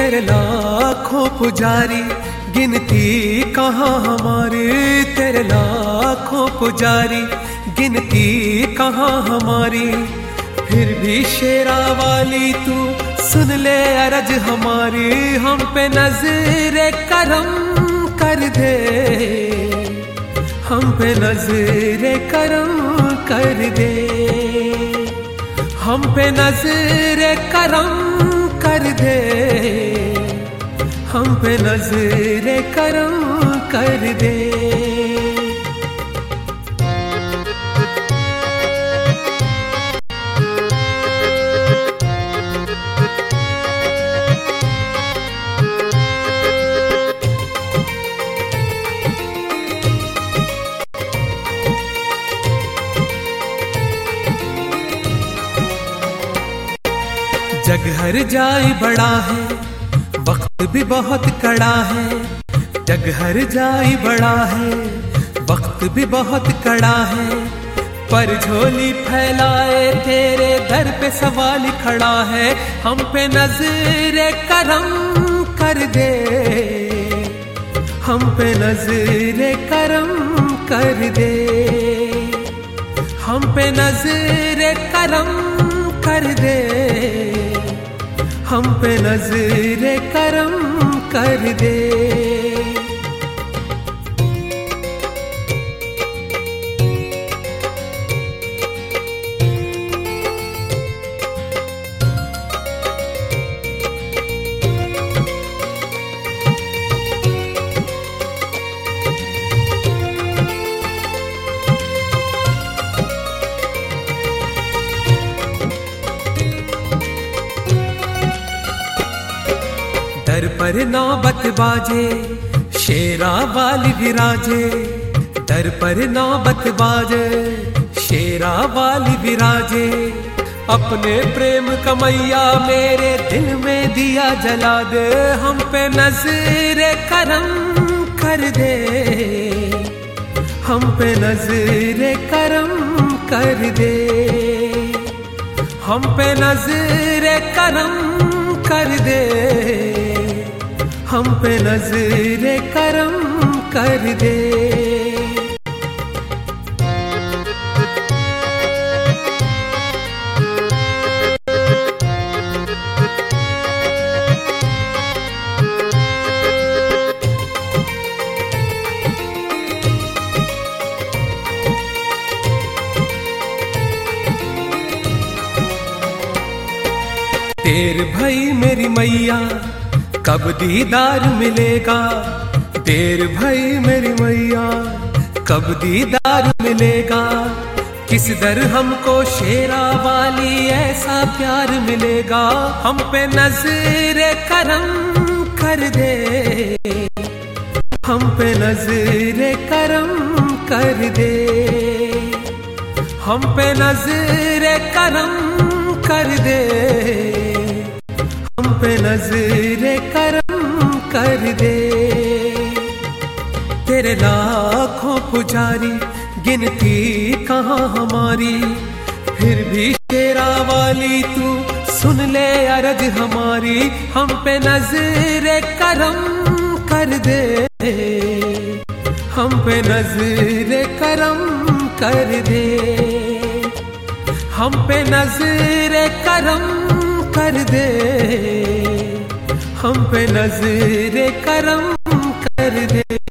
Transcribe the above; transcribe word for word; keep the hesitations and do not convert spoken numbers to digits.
तेरे लाखों पुजारी, गिनती कहाँ हमारी। तेरे लाखों पुजारी, गिनती कहाँ हमारी। फिर भी शेरा वाली तू सुन ले अरज हमारी। हम पे नजरे करम कर दे, हम पे नजरे करम कर दे। हम पे नजरे करम कर दे, हम पे नजरे करम कर दे। जग हर जाए बड़ा है, वक्त भी बहुत कड़ा है। जग हर जाए बड़ा है, वक्त भी बहुत कड़ा है। पर झोली फैलाए तेरे दर पे सवाल खड़ा है। हम पे नजरे करम कर दे, हम पे नजरे करम कर दे। हम पे नजरे करम कर दे, हम पे नजरे करम कर दे। दर पर नौबत बाजे, शेरा वाली विराजे। दर पर नौबत बाजे, शेरा वाली विराजे। अपने प्रेम कमैया मेरे दिल में दिया जला दे। हम पे नजरे करम कर दे, हम पे नजरे करम कर दे। हम पे नजरे करम कर दे, हम पे नजरे करम कर दे। देर भई मेरी मैया, कब दीदार मिलेगा। देर भई मेरी मैया, कब दीदार मिलेगा। किस दर हमको शेरा वाली ऐसा प्यार मिलेगा। हम पे नजरे करम कर दे, हम पे नजरे करम कर दे। हम पे नजरे करम कर दे, हम पे नजरे करम कर दे। तेरे लाखों पुजारी, गिनती कहाँ हमारी। फिर भी शेरा वाली तू सुन ले अरज हमारी। हम पे नजरे करम कर दे, हम पे नजरे करम कर दे। हम पे नजरे करम कर दे, हम पे नजरे करम कर दे।